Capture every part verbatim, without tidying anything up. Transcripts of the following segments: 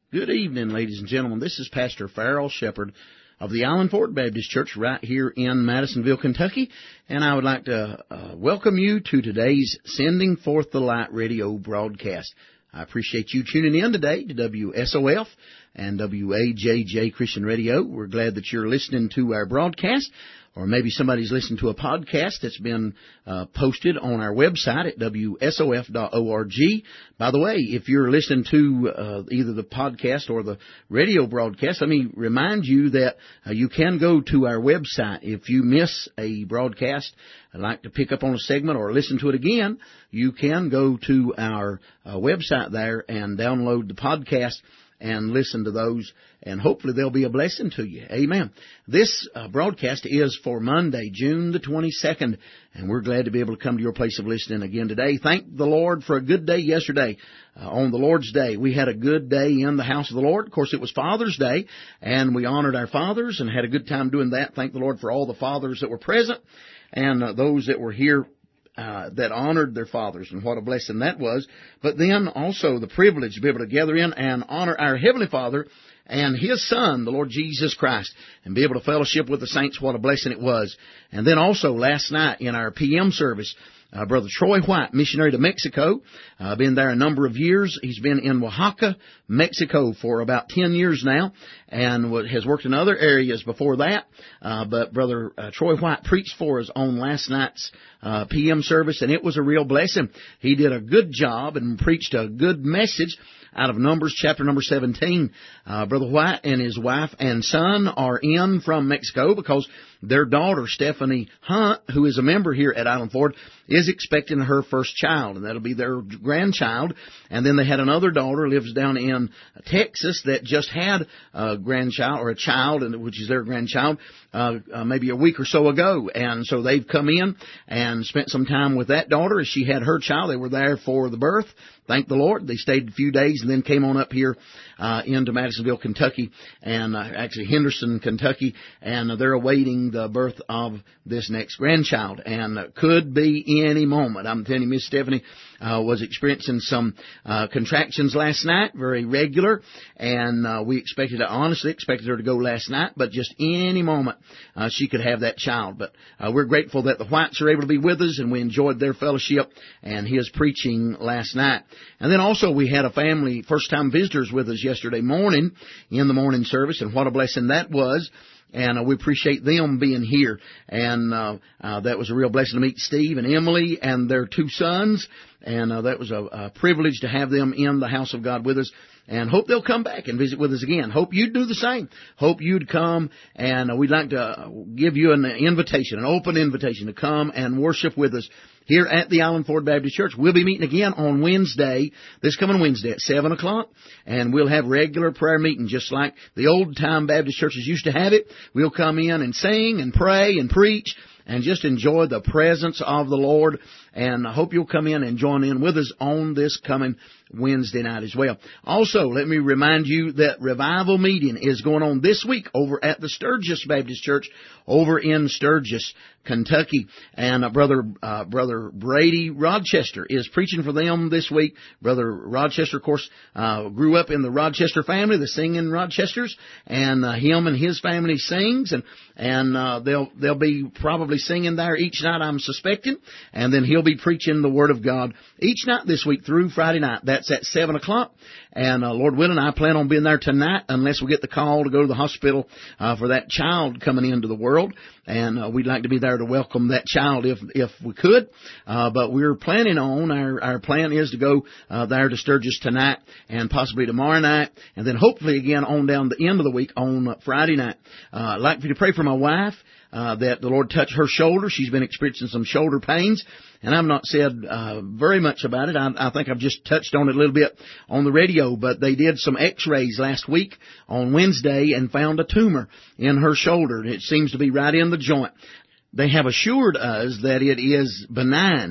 Good evening, ladies and gentlemen. This is Pastor Farrell Shepherd of the Island Ford Baptist Church right here in Madisonville, Kentucky, and I would like to uh, welcome you to today's Sending Forth the Light radio broadcast. I appreciate you tuning in today to W S O F and W A J J Christian Radio. We're glad that you're listening to our broadcast, or maybe somebody's listening to a podcast that's been uh, posted on our website at W S O F dot org. By the way, if you're listening to uh, either the podcast or the radio broadcast, let me remind you that uh, you can go to our website. If you miss a broadcast, I'd like to pick up on a segment or listen to it again, you can go to our uh, website there and download the podcast and listen to those, and hopefully they'll be a blessing to you. Amen. This uh, broadcast is for Monday, June the twenty-second, and we're glad to be able to come to your place of listening again today. Thank the Lord for a good day yesterday. Uh, on the Lord's Day, we had a good day in the house of the Lord. Of course, it was Father's Day, and we honored our fathers and had a good time doing that. Thank the Lord for all the fathers that were present and uh, those that were here Uh, that honored their fathers, and what a blessing that was. But then also the privilege to be able to gather in and honor our Heavenly Father and His Son, the Lord Jesus Christ, and be able to fellowship with the saints. What a blessing it was. And then also last night in our P M service, Uh, Brother Troy White, missionary to Mexico, uh, been there a number of years. He's been in Oaxaca, Mexico for about ten years now, and has worked in other areas before that. Uh, but Brother uh, Troy White preached for us on last night's uh, P M service, and it was a real blessing. He did a good job and preached a good message out of Numbers chapter number seventeen. Uh, Brother White and his wife and son are in from Mexico because their daughter, Stephanie Hunt, who is a member here at Island Ford, is expecting her first child, and that'll be their grandchild. And then they had another daughter, lives down in Texas, that just had a grandchild, or a child, and which is their grandchild, uh, uh, maybe a week or so ago. And so they've come in and spent some time with that daughter as she had her child. They were there for the birth. Thank the Lord. They stayed a few days and then came on up here uh, into Madisonville, Kentucky, and uh, actually Henderson, Kentucky, and uh, they're awaiting the birth of this next grandchild, and uh, could be any moment. I'm telling you, Miss Stephanie uh, was experiencing some uh, contractions last night, very regular, and uh, we expected, honestly expected her to go last night, but just any moment uh, she could have that child. But uh, we're grateful that the Whites are able to be with us, and we enjoyed their fellowship and his preaching last night. And then also we had a family, first-time visitors with us yesterday morning in the morning service, and what a blessing that was. And uh, we appreciate them being here. And uh, uh, that was a real blessing to meet Steve and Emily and their two sons. And uh, that was a, a privilege to have them in the house of God with us. And hope they'll come back and visit with us again. Hope you'd do the same. Hope you'd come, and uh, we'd like to give you an invitation, an open invitation to come and worship with us here at the Island Ford Baptist Church. We'll be meeting again on Wednesday, this coming Wednesday at seven o'clock, and we'll have regular prayer meeting just like the old-time Baptist churches used to have it. We'll come in and sing and pray and preach and just enjoy the presence of the Lord. And I hope you'll come in and join in with us on this coming Wednesday night as well. Also, let me remind you that revival meeting is going on this week over at the Sturgis Baptist Church over in Sturgis, Kentucky. And uh, Brother uh, Brother Brady Rochester is preaching for them this week. Brother Rochester, of course, uh, grew up in the Rochester family, the singing Rochesters, and uh, him and his family sings, and and uh, they'll they'll be probably singing there each night, I'm suspecting, and then he'll be preaching the Word of God each night this week through Friday night. That's at seven o'clock. And uh, Lord willing, I plan on being there tonight unless we get the call to go to the hospital uh, for that child coming into the world. And uh, we'd like to be there to welcome that child if if we could. Uh, but we're planning on, our, our plan is to go uh, there to Sturgis tonight and possibly tomorrow night. And then hopefully again on down the end of the week on Friday night. Uh, I'd like for you to pray for my wife. Uh, that the Lord touch her shoulder. She's been experiencing some shoulder pains, and I've not said uh, very much about it. I, I think I've just touched on it a little bit on the radio, but they did some x-rays last week on Wednesday and found a tumor in her shoulder. It seems to be right in the joint. They have assured us that it is benign,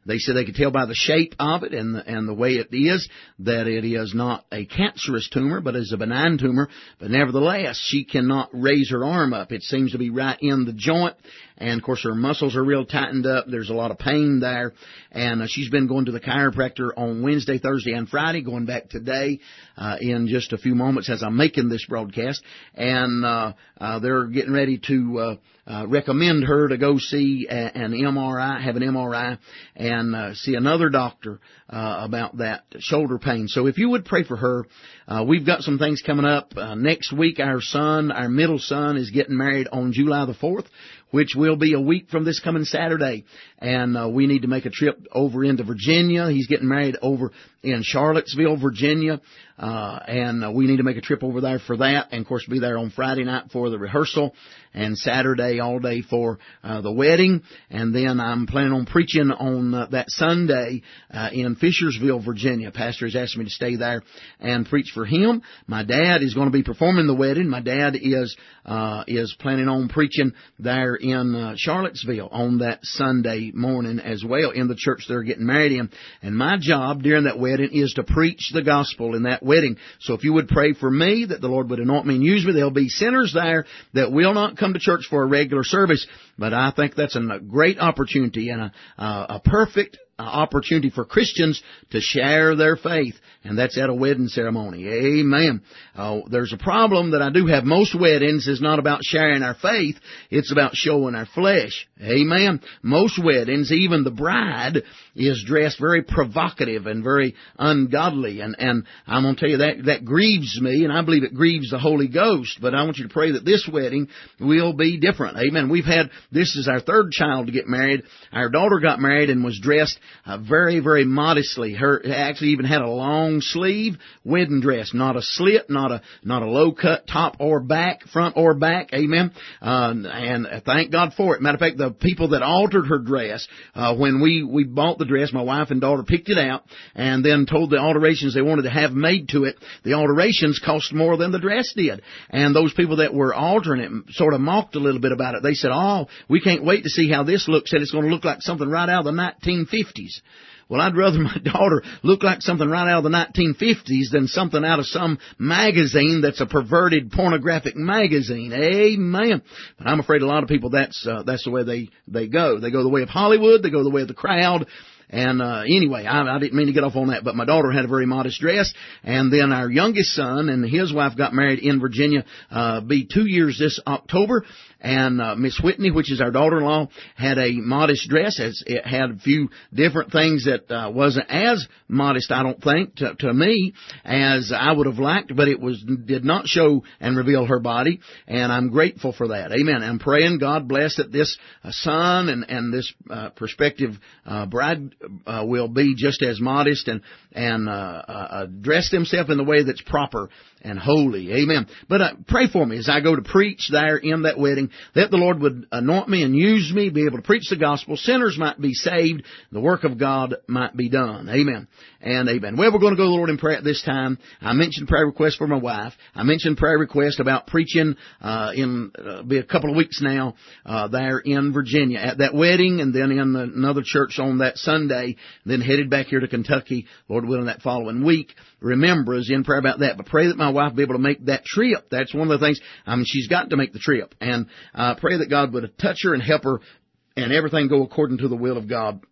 They said they could tell by the shape of it and the, and the way it is that it is not a cancerous tumor, but is a benign tumor. But nevertheless, she cannot raise her arm up. It seems to be right in the joint. And, of course, her muscles are real tightened up. There's a lot of pain there. And uh, she's been going to the chiropractor on Wednesday, Thursday, and Friday, going back today uh, in just a few moments as I'm making this broadcast. And uh, uh, they're getting ready to uh, uh, recommend her to go see a, an M R I, have an M R I, and uh, see another doctor uh, about that shoulder pain. So if you would pray for her, uh, we've got some things coming up. Uh, next week, our son, our middle son, is getting married on July the fourth, which will be a week from this coming Saturday. And uh, we need to make a trip over into Virginia. He's getting married over in Charlottesville, Virginia. Uh, and uh, we need to make a trip over there for that. And, of course, be there on Friday night for the rehearsal and Saturday all day for uh, the wedding. And then I'm planning on preaching on uh, that Sunday uh, in Fishersville, Virginia. Pastor has asked me to stay there and preach for him. My dad is going to be performing the wedding. My dad is uh, is planning on preaching there in uh, Charlottesville on that Sunday morning as well in the church they're getting married in. And my job during that wedding is to preach the gospel in that wedding. So if you would pray for me that the Lord would anoint me and use me, there'll be sinners there that will not come to church for a regular service. But I think that's a great opportunity and a, a perfect opportunity for Christians to share their faith, and that's at a wedding ceremony. Amen. Uh, there's a problem that I do have. Most weddings is not about sharing our faith, it's about showing our flesh. Amen. Most weddings, even the bride is dressed very provocative and very ungodly, and, and I'm going to tell you that, that grieves me, and I believe it grieves the Holy Ghost, but I want you to pray that this wedding will be different. Amen. We've had, this is our third child to get married. Our daughter got married and was dressed Uh, very, very modestly. Her actually even had a long sleeve wedding dress, not a slit, not a not a low cut top or back, front or back. Amen. Uh, and thank God for it. Matter of fact, the people that altered her dress, uh, when we we bought the dress, my wife and daughter picked it out and then told the alterations they wanted to have made to it. The alterations cost more than the dress did, and those people that were altering it sort of mocked a little bit about it. They said, "Oh, we can't wait to see how this looks. Said it's going to look like something right out of the nineteen fifties." Well, I'd rather my daughter look like something right out of the nineteen fifties than something out of some magazine that's a perverted pornographic magazine. Amen. But I'm afraid a lot of people, that's uh, that's the way they, they go. They go the way of Hollywood. They go the way of the crowd. And uh, anyway, I, I didn't mean to get off on that, but my daughter had a very modest dress. And then our youngest son and his wife got married in Virginia, uh, be two years this October. And uh, Miss Whitney, which is our daughter-in-law, had a modest dress. It had a few different things that uh, wasn't as modest, I don't think, to, to me as I would have liked, but it was did not show and reveal her body, and I'm grateful for that. Amen. I'm praying God bless that this uh, son and and this uh, prospective uh, bride uh, will be just as modest and and uh, uh, dress themselves in the way that's proper and holy. Amen. But uh, pray for me as I go to preach there in that wedding, that the Lord would anoint me and use me, be able to preach the gospel. Sinners might be saved. The work of God might be done. Amen and amen. Well, we're going to go to the Lord in prayer at this time. I mentioned prayer request for my wife. I mentioned prayer request about preaching uh, in uh, be a couple of weeks now uh, there in Virginia at that wedding, and then in another church on that Sunday, then headed back here to Kentucky, Lord willing, that following week. Remember us in prayer about that, but pray that my wife be able to make that trip. That's one of the things. I mean, she's got to make the trip, and uh, pray that God would touch her and help her, and everything go according to the will of God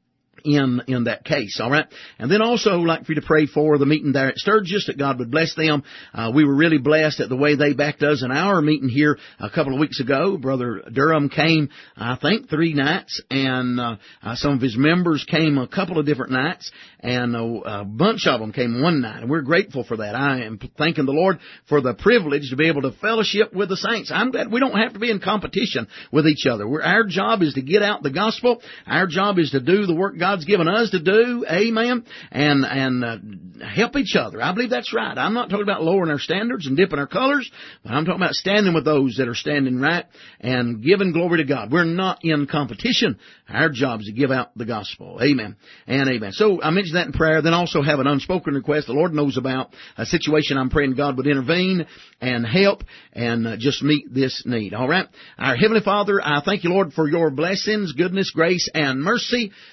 in in that case, all right? And then also like for you to pray for the meeting there at Sturgis, that God would bless them. Uh, we were really blessed at the way they backed us in our meeting here a couple of weeks ago. Brother Durham came, I think, three nights, and uh, uh, some of his members came a couple of different nights, and a, a bunch of them came one night, and we're grateful for that. I am thanking the Lord for the privilege to be able to fellowship with the saints. I'm glad we don't have to be in competition with each other. We're, our job is to get out the gospel. Our job is to do the work God's given us to do, amen, and and uh, help each other. I believe that's right. I'm not talking about lowering our standards and dipping our colors, but I'm talking about standing with those that are standing right and giving glory to God. We're not in competition. Our job is to give out the gospel, amen and amen. So I mentioned that in prayer. Then also have an unspoken request the Lord knows about, a situation I'm praying God would intervene and help and uh, just meet this need. All right. Our Heavenly Father, I thank you, Lord, for your blessings, goodness, grace, and mercy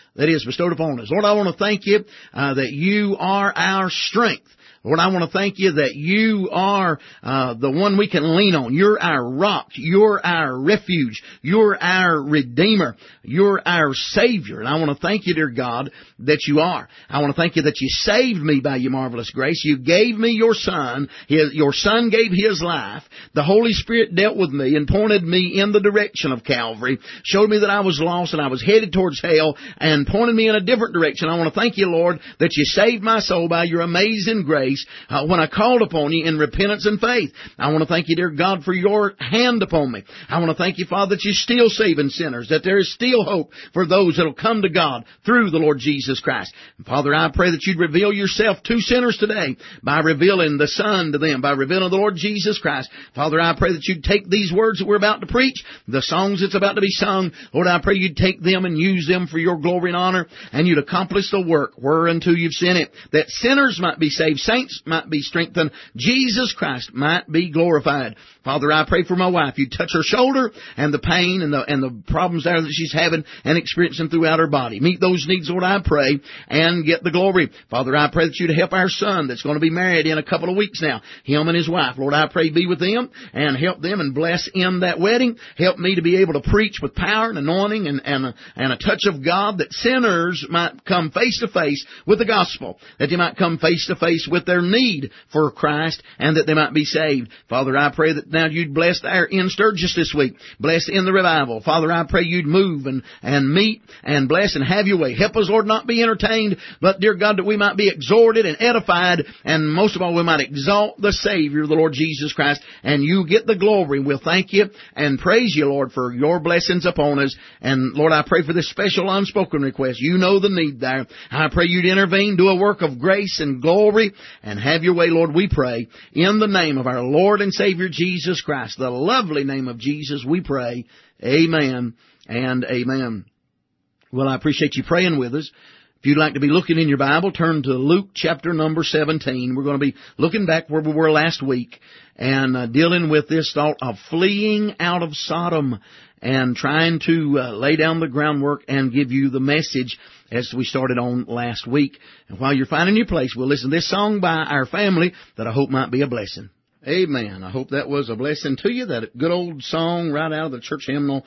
that is bestowed upon us. Lord, I want to thank you uh, that you are our strength. Lord, I want to thank you that you are uh, the one we can lean on. You're our rock. You're our refuge. You're our Redeemer. You're our Savior. And I want to thank you, dear God, that you are. I want to thank you that you saved me by your marvelous grace. You gave me your Son. His, your Son gave His life. The Holy Spirit dealt with me and pointed me in the direction of Calvary, showed me that I was lost and I was headed towards hell, and pointed me in a different direction. I want to thank you, Lord, that you saved my soul by your amazing grace. Uh, when I called upon you in repentance and faith. I want to thank you, dear God, for your hand upon me. I want to thank you, Father, that you're still saving sinners, that there is still hope for those that will come to God through the Lord Jesus Christ. And Father, I pray that you'd reveal yourself to sinners today by revealing the Son to them, by revealing the Lord Jesus Christ. Father, I pray that you'd take these words that we're about to preach, the songs that's about to be sung. Lord, I pray you'd take them and use them for your glory and honor, and you'd accomplish the work whereunto you've sent it, that sinners might be saved, saints might be strengthened, Jesus Christ might be glorified. Father, I pray for my wife. You touch her shoulder and the pain and the and the problems there that she's having and experiencing throughout her body. Meet those needs, Lord, I pray, and get the glory. Father, I pray that you'd help our son that's going to be married in a couple of weeks now, him and his wife. Lord, I pray be with them and help them and bless in that wedding. Help me to be able to preach with power and anointing and, and, a, and a touch of God, that sinners might come face to face with the gospel, that they might come face to face with their need for Christ, and that they might be saved. Father, I pray that now you'd bless our in Sturgis this week. Bless in the revival. Father, I pray you'd move and, and meet and bless and have your way. Help us, Lord, not be entertained, but, dear God, that we might be exhorted and edified, and most of all, we might exalt the Savior, the Lord Jesus Christ, and you get the glory. We'll thank you and praise you, Lord, for your blessings upon us. And, Lord, I pray for this special unspoken request. You know the need there. I pray you'd intervene, do a work of grace and glory, and have your way, Lord, we pray, in the name of our Lord and Savior Jesus Christ, the lovely name of Jesus, we pray. Amen and amen. Well, I appreciate you praying with us. If you'd like to be looking in your Bible, turn to Luke chapter number seventeen. We're going to be looking back where we were last week and uh, dealing with this thought of fleeing out of Sodom and trying to uh, lay down the groundwork and give you the message as we started on last week. And while you're finding your place, we'll listen to this song by our family that I hope might be a blessing. Amen. I hope that was a blessing to you, that good old song right out of the church hymnal,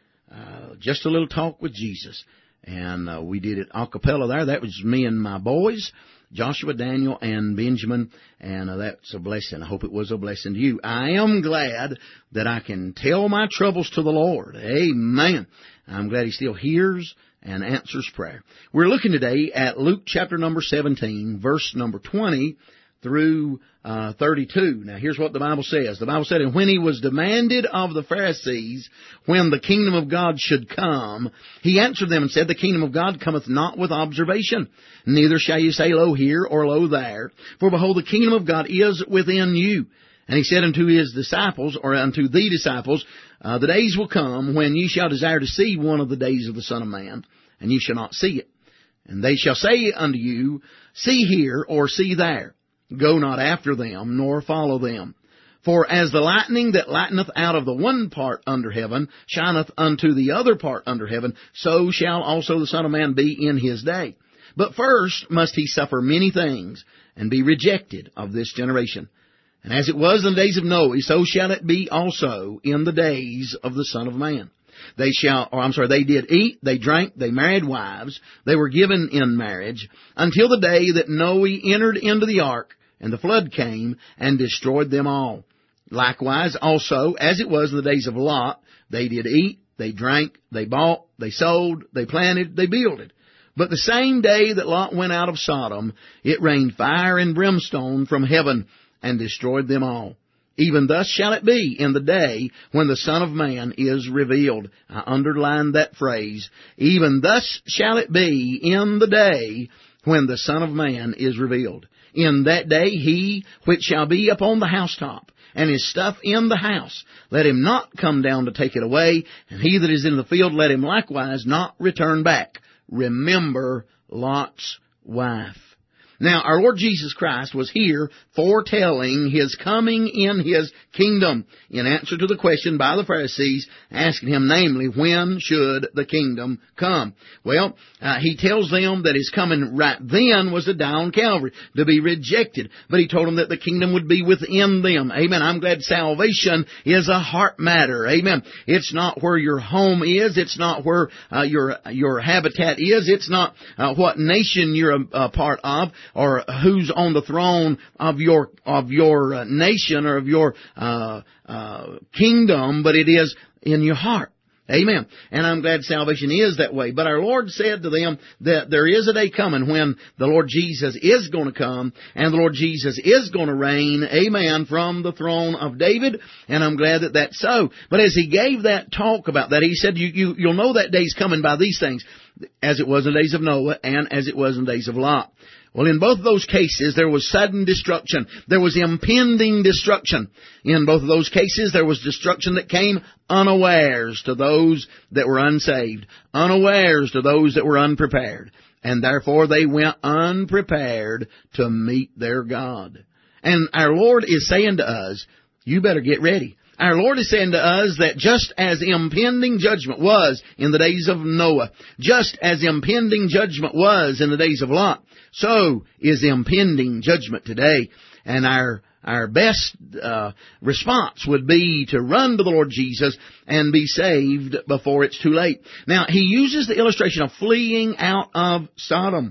uh, Just a Little Talk with Jesus. And uh, we did it a cappella there. That was me and my boys, Joshua, Daniel, and Benjamin, and uh, that's a blessing. I hope it was a blessing to you. I am glad that I can tell my troubles to the Lord. Amen. I'm glad He still hears and answers prayer. We're looking today at Luke chapter number seventeen, verse number twenty through uh, thirty-two. Now, here's what the Bible says. The Bible said, "And when He was demanded of the Pharisees when the kingdom of God should come, He answered them and said, The kingdom of God cometh not with observation, neither shall you say, Lo here, or Lo there. For behold, the kingdom of God is within you. And He said unto His disciples, or unto the disciples, uh, The days will come when ye shall desire to see one of the days of the Son of Man, and ye shall not see it. And they shall say unto you, See here, or see there. Go not after them, nor follow them. For as the lightning that lighteneth out of the one part under heaven shineth unto the other part under heaven, so shall also the Son of Man be in His day. But first must He suffer many things, and be rejected of this generation. And as it was in the days of Noah, so shall it be also in the days of the Son of Man. They shall, or I'm sorry, they did eat, they drank, they married wives, they were given in marriage, until the day that Noah entered into the ark, and the flood came and destroyed them all. Likewise, also, as it was in the days of Lot, they did eat, they drank, they bought, they sold, they planted, they builded. But the same day that Lot went out of Sodom, it rained fire and brimstone from heaven, and destroyed them all. Even thus shall it be in the day when the Son of Man is revealed." I underlined that phrase. Even thus shall it be in the day when the Son of Man is revealed. In that day he which shall be upon the housetop, and his stuff in the house, let him not come down to take it away, and he that is in the field, let him likewise not return back. Remember Lot's wife. Now, our Lord Jesus Christ was here foretelling His coming in His kingdom in answer to the question by the Pharisees asking Him, namely, when should the kingdom come? Well, uh, He tells them that His coming right then was to die on Calvary, to be rejected. But He told them that the kingdom would be within them. Amen. I'm glad salvation is a heart matter. Amen. It's not where your home is. It's not where uh, your your habitat is. It's not uh, what nation you're a, a part of, or who's on the throne of your of your uh, nation or of your uh, uh, kingdom, but it is in your heart. Amen. And I'm glad salvation is that way. But our Lord said to them that there is a day coming when the Lord Jesus is going to come, and the Lord Jesus is going to reign, amen, from the throne of David, and I'm glad that that's so. But as He gave that talk about that, He said, you, you, you'll know that day's coming by these things, as it was in the days of Noah and as it was in the days of Lot. Well, in both of those cases, there was sudden destruction. There was impending destruction. In both of those cases, there was destruction that came unawares to those that were unsaved, unawares to those that were unprepared. And therefore, they went unprepared to meet their God. And our Lord is saying to us, you better get ready. Our Lord is saying to us that just as impending judgment was in the days of Noah, just as impending judgment was in the days of Lot, so is impending judgment today. And our our best uh, response would be to run to the Lord Jesus and be saved before it's too late. Now, He uses the illustration of fleeing out of Sodom.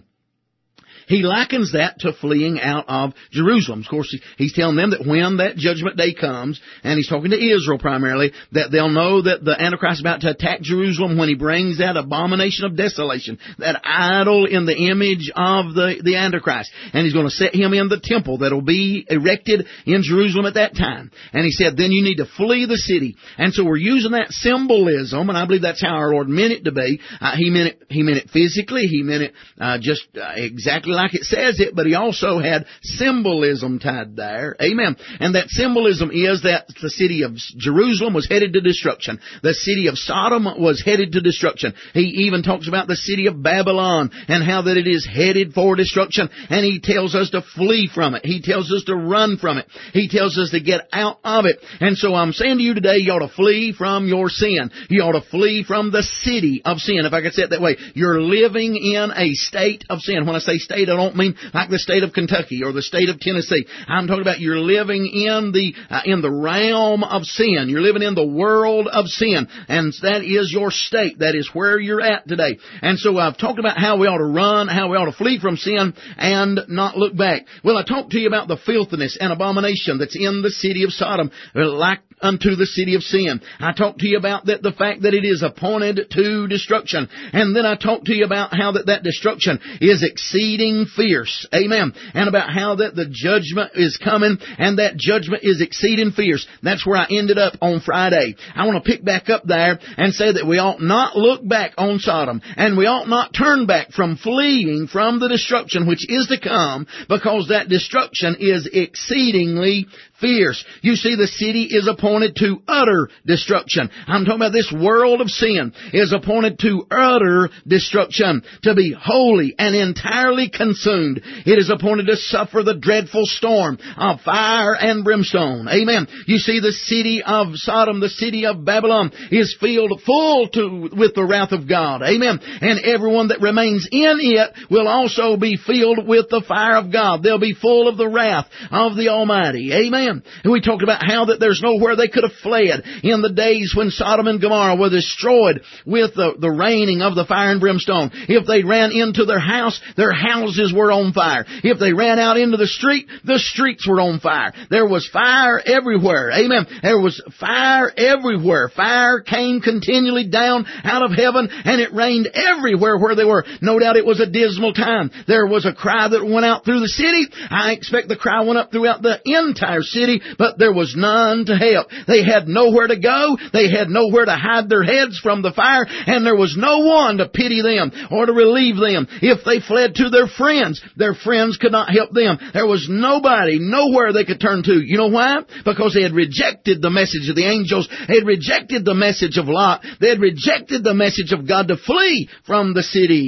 He likens that to fleeing out of Jerusalem. Of course, He's telling them that when that judgment day comes, and He's talking to Israel primarily, that they'll know that the Antichrist is about to attack Jerusalem when he brings that abomination of desolation, that idol in the image of the, the Antichrist. And He's going to set him in the temple that will be erected in Jerusalem at that time. And He said, then you need to flee the city. And so we're using that symbolism, and I believe that's how our Lord meant it to be. Uh, he meant it, He meant it physically. He meant it uh, just uh, exactly like it says it, but He also had symbolism tied there. Amen. And that symbolism is that the city of Jerusalem was headed to destruction. The city of Sodom was headed to destruction. He even talks about the city of Babylon and how that it is headed for destruction. And He tells us to flee from it. He tells us to run from it. He tells us to get out of it. And so I'm saying to you today, you ought to flee from your sin. You ought to flee from the city of sin, if I could say it that way. You're living in a state of sin. When I say state, I don't mean like the state of Kentucky or the state of Tennessee. I'm talking about you're living in the uh, in the realm of sin. You're living in the world of sin, and that is your state. That is where you're at today. And so I've talked about how we ought to run, how we ought to flee from sin and not look back. Well, I talked to you about the filthiness and abomination that's in the city of Sodom, like unto the city of sin. I talked to you about that, the fact that it is appointed to destruction. And then I talked to you about how that, that destruction is exceeding fierce. Amen. And about how that the judgment is coming, and that judgment is exceeding fierce. That's where I ended up on Friday. I want to pick back up there and say that we ought not look back on Sodom, and we ought not turn back from fleeing from the destruction which is to come, because that destruction is exceedingly fierce. You see, the city is appointed to utter destruction. I'm talking about this world of sin is appointed to utter destruction, to be wholly and entirely consumed. It is appointed to suffer the dreadful storm of fire and brimstone. Amen. You see, the city of Sodom, the city of Babylon, is filled full to with the wrath of God. Amen. And everyone that remains in it will also be filled with the fire of God. They'll be full of the wrath of the Almighty. Amen. And we talked about how that there's nowhere they could have fled in the days when Sodom and Gomorrah were destroyed with the, the raining of the fire and brimstone. If they ran into their house, their houses were on fire. If they ran out into the street, the streets were on fire. There was fire everywhere. Amen. There was fire everywhere. Fire came continually down out of heaven, and it rained everywhere where they were. No doubt it was a dismal time. There was a cry that went out through the city. I expect the cry went up throughout the entire city. City, but there was none to help. They had nowhere to go. They had nowhere to hide their heads from the fire, and there was no one to pity them or to relieve them. If they fled to their friends, their friends could not help them. There was nobody, nowhere they could turn to. You know why? Because they had rejected the message of the angels. They had rejected the message of Lot. They had rejected the message of God to flee from the city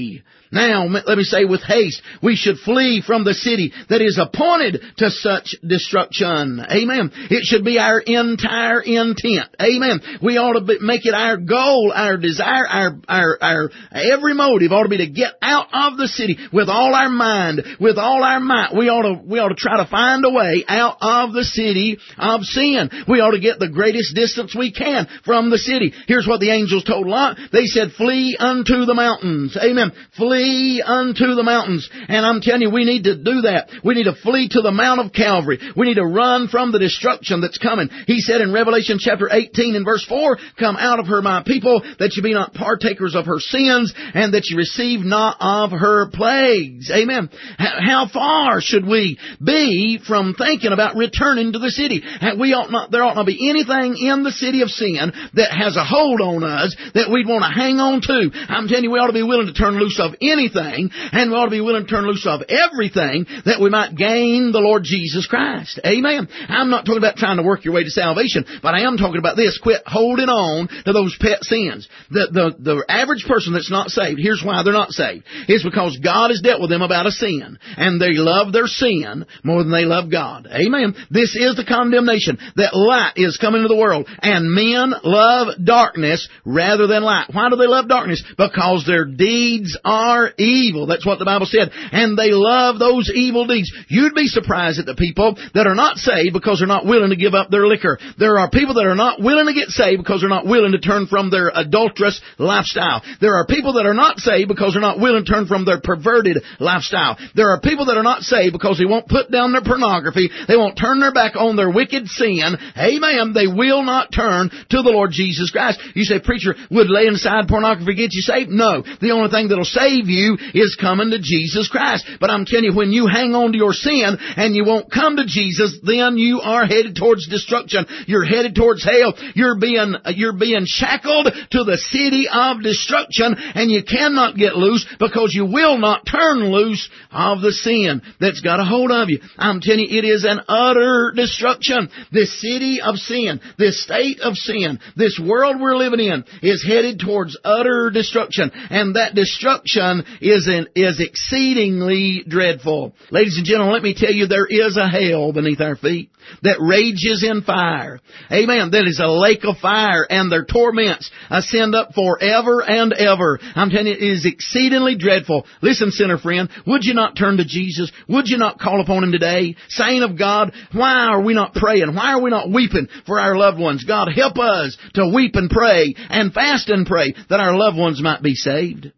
Now, let me say with haste, we should flee from the city that is appointed to such destruction. Amen. It should be our entire intent. Amen. We ought to be, make it our goal, our desire, our, our, our, every motive ought to be to get out of the city with all our mind, with all our might. We ought to, we ought to try to find a way out of the city of sin. We ought to get the greatest distance we can from the city. Here's what the angels told Lot. They said, flee unto the mountains. Amen. Flee Flee unto the mountains. And I'm telling you, we need to do that. We need to flee to the Mount of Calvary. We need to run from the destruction that's coming. He said in Revelation chapter eighteen and verse four, come out of her, my people, that you be not partakers of her sins, and that you receive not of her plagues. Amen. How far should we be from thinking about returning to the city? We ought not, there ought not be anything in the city of sin that has a hold on us that we'd want to hang on to. I'm telling you, we ought to be willing to turn loose of anything, and we ought to be willing to turn loose of everything that we might gain the Lord Jesus Christ. Amen. I'm not talking about trying to work your way to salvation, but I am talking about this. Quit holding on to those pet sins. The, the, the average person that's not saved, here's why they're not saved. It's because God has dealt with them about a sin, and they love their sin more than they love God. Amen. This is the condemnation, that light is coming into the world, and men love darkness rather than light. Why do they love darkness? Because their deeds are evil. That's what the Bible said. And they love those evil deeds. You'd be surprised at the people that are not saved because they're not willing to give up their liquor. There are people that are not willing to get saved because they're not willing to turn from their adulterous lifestyle. There are people that are not saved because they're not willing to turn from their perverted lifestyle. There are people that are not saved because they won't put down their pornography. They won't turn their back on their wicked sin. Amen. They will not turn to the Lord Jesus Christ. You say, preacher, would laying aside pornography get you saved? No. The only thing that'll save you is coming to Jesus Christ. But I'm telling you, when you hang on to your sin and you won't come to Jesus, then you are headed towards destruction. You're headed towards hell. You're being, you're being shackled to the city of destruction, and you cannot get loose because you will not turn loose of the sin that's got a hold of you. I'm telling you, it is an utter destruction. This city of sin, this state of sin, this world we're living in is headed towards utter destruction. And that destruction is an, is exceedingly dreadful. Ladies and gentlemen, let me tell you, there is a hell beneath our feet that rages in fire. Amen. That is a lake of fire, and their torments ascend up forever and ever. I'm telling you, it is exceedingly dreadful. Listen, sinner friend, would you not turn to Jesus? Would you not call upon Him today? Saint of God, why are we not praying? Why are we not weeping for our loved ones? God, help us to weep and pray and fast and pray that our loved ones might be saved.